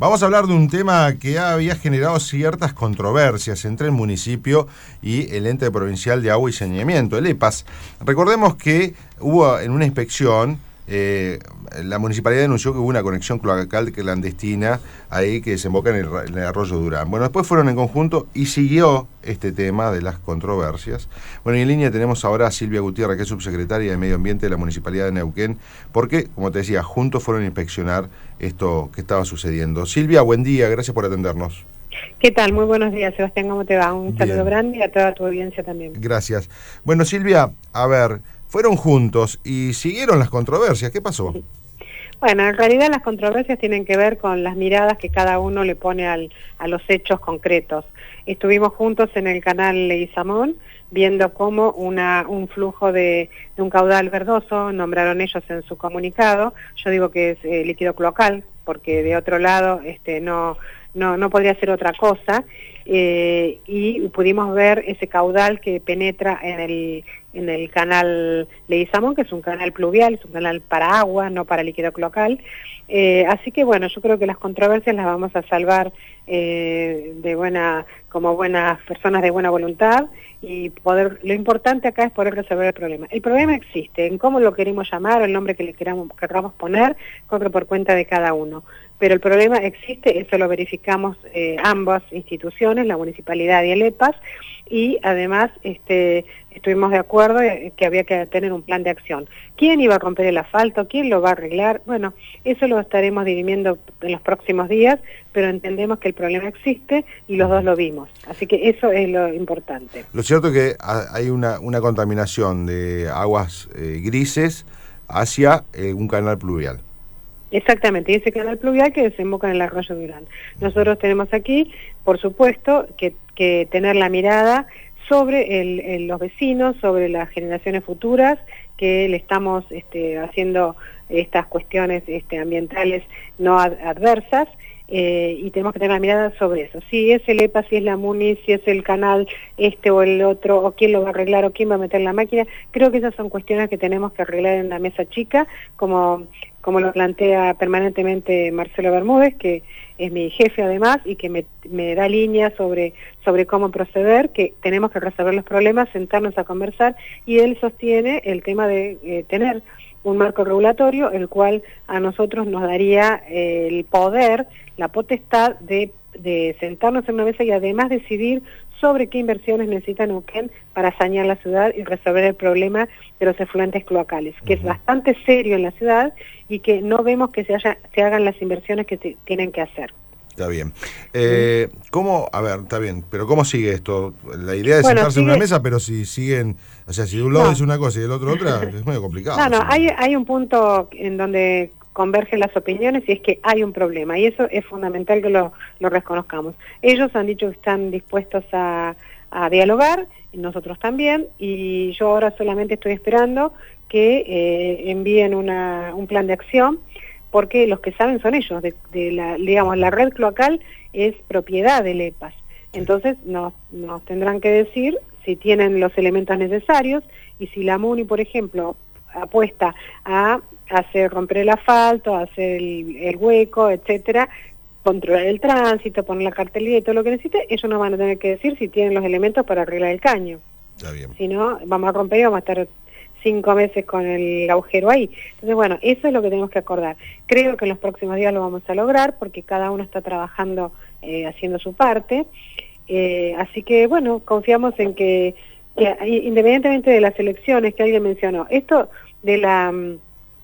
Vamos a hablar de un tema que había generado ciertas controversias entre el municipio y el ente provincial de agua y saneamiento, el EPAS. Recordemos que hubo en una inspección, la municipalidad denunció que hubo una conexión cloacal clandestina ahí que desemboca en el arroyo Durán. Bueno, después fueron en conjunto y siguió este tema de las controversias. Bueno, y en línea tenemos ahora a Silvia Gutiérrez, que es subsecretaria de Medio Ambiente de la Municipalidad de Neuquén, porque, como te decía, juntos fueron a inspeccionar esto que estaba sucediendo. Silvia, buen día, gracias por atendernos. ¿Qué tal? Muy buenos días, Sebastián, ¿cómo te va? Un saludo Bien. grande y a toda tu audiencia también. Gracias. Bueno, Silvia, a ver, fueron juntos y siguieron las controversias. ¿Qué pasó? Bueno, en realidad las controversias tienen que ver con las miradas que cada uno le pone a los hechos concretos. Estuvimos juntos en el canal Leguizamón viendo cómo un flujo de un caudal verdoso, nombraron ellos en su comunicado, yo digo que es líquido cloacal, porque de otro lado no podría ser otra cosa, y pudimos ver ese caudal que penetra en el canal Leguizamón, que es un canal pluvial, es un canal para agua, no para líquido cloacal. Así que bueno, yo creo que las controversias las vamos a salvar como buenas personas de buena voluntad, y lo importante acá es poder resolver el problema. El problema existe, en cómo lo queremos llamar o el nombre que le queramos poner, corre por cuenta de cada uno. Pero el problema existe, eso lo verificamos ambas instituciones, la municipalidad y el EPAS, y además estuvimos de acuerdo que había que tener un plan de acción. ¿Quién iba a romper el asfalto? ¿Quién lo va a arreglar? Bueno, eso lo estaremos dirimiendo en los próximos días, pero entendemos que el problema existe y los dos lo vimos. Así que eso es lo importante. Lo cierto es que hay una contaminación de aguas grises hacia un canal pluvial. Exactamente, y ese canal pluvial que desemboca en el arroyo Durán. Nosotros tenemos aquí, por supuesto, que tener la mirada sobre los vecinos, sobre las generaciones futuras, que le estamos haciendo estas cuestiones ambientales no adversas, y tenemos que tener la mirada sobre eso. Si es el EPA, si es la MUNI, si es el canal o el otro, o quién lo va a arreglar, o quién va a meter la máquina, creo que esas son cuestiones que tenemos que arreglar en la mesa chica, como lo plantea permanentemente Marcelo Bermúdez, que es mi jefe además, y que me da líneas sobre cómo proceder, que tenemos que resolver los problemas, sentarnos a conversar, y él sostiene el tema de tener un marco regulatorio, el cual a nosotros nos daría el poder, la potestad de sentarnos en una mesa y además decidir sobre qué inversiones necesita Neuquén para sanear la ciudad y resolver el problema de los efluentes cloacales, que es bastante serio en la ciudad y que no vemos que se hagan las inversiones que tienen que hacer. Está bien. ¿Cómo? A ver, está bien, pero ¿cómo sigue esto? La idea es sentarse en una mesa, pero si siguen, o sea, si de un lado dice una cosa y del otro otra, es medio complicado. No, hay un punto en donde convergen las opiniones y es que hay un problema, y eso es fundamental que lo reconozcamos. Ellos han dicho que están dispuestos a dialogar, nosotros también, y yo ahora solamente estoy esperando que envíen un plan de acción, porque los que saben son ellos, digamos, la red cloacal es propiedad del EPAS. Entonces nos tendrán que decir si tienen los elementos necesarios, y si la MUNI, por ejemplo, apuesta a hacer romper el asfalto, a hacer el hueco, etcétera, controlar el tránsito, poner la cartelera y todo lo que necesite, ellos nos van a tener que decir si tienen los elementos para arreglar el caño. Está bien. Si no, vamos a romper y vamos a estar 5 meses con el agujero ahí. Entonces, bueno, eso es lo que tenemos que acordar. Creo que en los próximos días lo vamos a lograr, porque cada uno está trabajando, haciendo su parte. Así que, bueno, confiamos en que independientemente de las elecciones que alguien mencionó, esto de la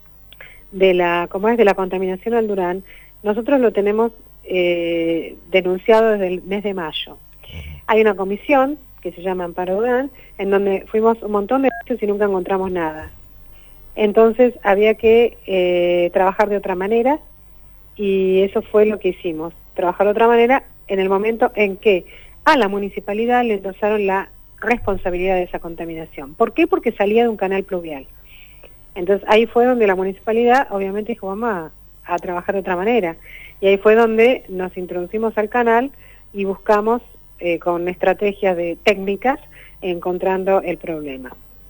contaminación al Durán, nosotros lo tenemos denunciado desde el mes de mayo. Hay una comisión que se llama Amparo Durán, en donde fuimos un montón de veces y nunca encontramos nada. Entonces había que trabajar de otra manera, y eso fue lo que hicimos, trabajar de otra manera en el momento en que a la municipalidad le endosaron la responsabilidad de esa contaminación. ¿Por qué? Porque salía de un canal pluvial. Entonces ahí fue donde la municipalidad obviamente dijo, vamos a trabajar de otra manera, y ahí fue donde nos introducimos al canal y buscamos con estrategias técnicas encontrando el problema.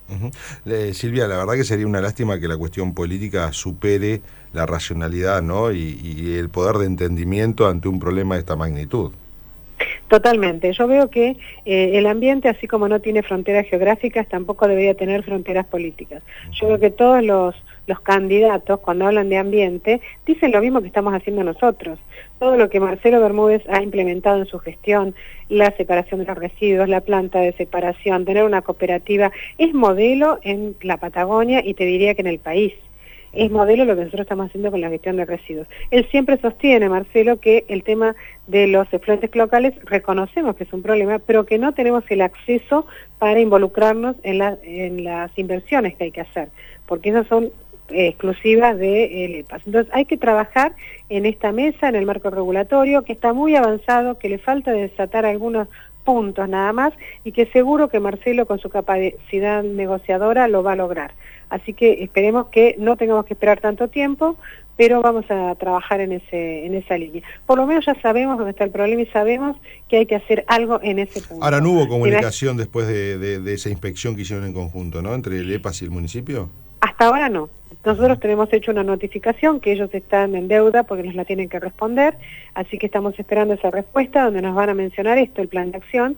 Ujú. Silvia, la verdad que sería una lástima que la cuestión política supere la racionalidad, ¿no? Y el poder de entendimiento ante un problema de esta magnitud. Totalmente. Yo veo que el ambiente, así como no tiene fronteras geográficas, tampoco debería tener fronteras políticas. Yo veo que todos los candidatos, cuando hablan de ambiente, dicen lo mismo que estamos haciendo nosotros. Todo lo que Marcelo Bermúdez ha implementado en su gestión, la separación de los residuos, la planta de separación, tener una cooperativa, es modelo en la Patagonia y te diría que en el país. Es modelo lo que nosotros estamos haciendo con la gestión de residuos. Él siempre sostiene, Marcelo, que el tema de los efluentes locales reconocemos que es un problema, pero que no tenemos el acceso para involucrarnos en las inversiones que hay que hacer, porque esas son exclusivas de EPAS. Entonces hay que trabajar en esta mesa, en el marco regulatorio, que está muy avanzado, que le falta desatar algunos puntos nada más, y que seguro que Marcelo con su capacidad negociadora lo va a lograr. Así que esperemos que no tengamos que esperar tanto tiempo, pero vamos a trabajar en esa línea. Por lo menos ya sabemos dónde está el problema y sabemos que hay que hacer algo en ese punto. Ahora, ¿no hubo comunicación después de esa inspección que hicieron en conjunto, ¿no? Entre el EPAS y el municipio? Hasta ahora no. Nosotros tenemos hecho una notificación que ellos están en deuda porque nos la tienen que responder, así que estamos esperando esa respuesta donde nos van a mencionar esto, el plan de acción,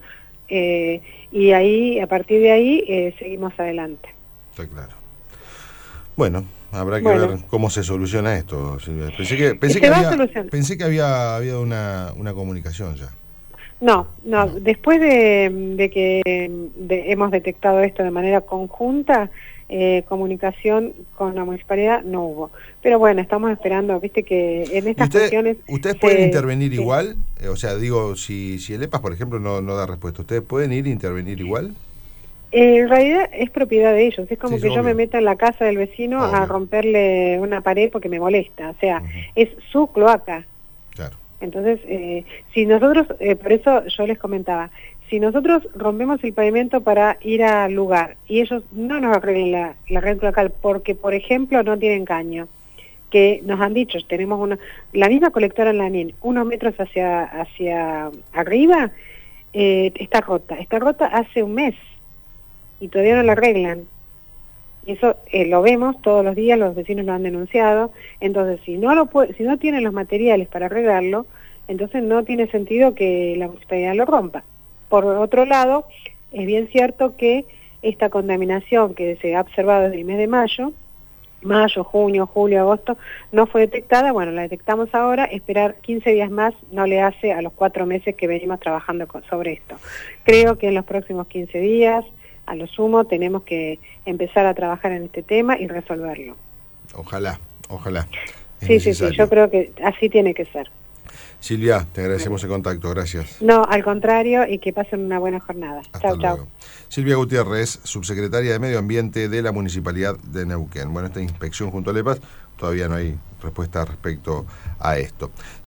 y ahí, a partir de ahí, seguimos adelante. Está claro. Bueno, habrá que ver cómo se soluciona esto, Silvia. Pensé que había habido una comunicación ya. No, después de que hemos detectado esto de manera conjunta, comunicación con la municipalidad no hubo. Pero bueno, estamos esperando, viste que en estas cuestiones... ¿Ustedes pueden intervenir igual? O sea, digo, si el EPAS, por ejemplo, no da respuesta, ¿ustedes pueden ir a intervenir igual? En realidad es propiedad de ellos, es como que obvio. Yo me meto en la casa del vecino a romperle una pared porque me molesta, o sea, es su cloaca. Claro. Entonces, si nosotros, por eso yo les comentaba, si nosotros rompemos el pavimento para ir al lugar y ellos no nos arreglan la red cloacal porque, por ejemplo, no tienen caño, que nos han dicho, tenemos la misma colectora en Lanín, unos metros hacia arriba, está rota hace un mes y todavía no la arreglan. Y eso lo vemos todos los días, los vecinos lo han denunciado. Entonces, si no tienen los materiales para arreglarlo, entonces no tiene sentido que la municipalidad lo rompa. Por otro lado, es bien cierto que esta contaminación que se ha observado desde el mes de mayo, junio, julio, agosto, no fue detectada. Bueno, la detectamos ahora, esperar 15 días más no le hace a los 4 meses que venimos trabajando sobre esto. Creo que en los próximos 15 días, a lo sumo, tenemos que empezar a trabajar en este tema y resolverlo. Ojalá. Sí, yo creo que así tiene que ser. Silvia, te agradecemos el contacto, gracias. No, al contrario, y que pasen una buena jornada. Chau. Silvia Gutiérrez, subsecretaria de Medio Ambiente de la Municipalidad de Neuquén. Bueno, esta inspección junto al EPAS, todavía no hay respuesta respecto a esto.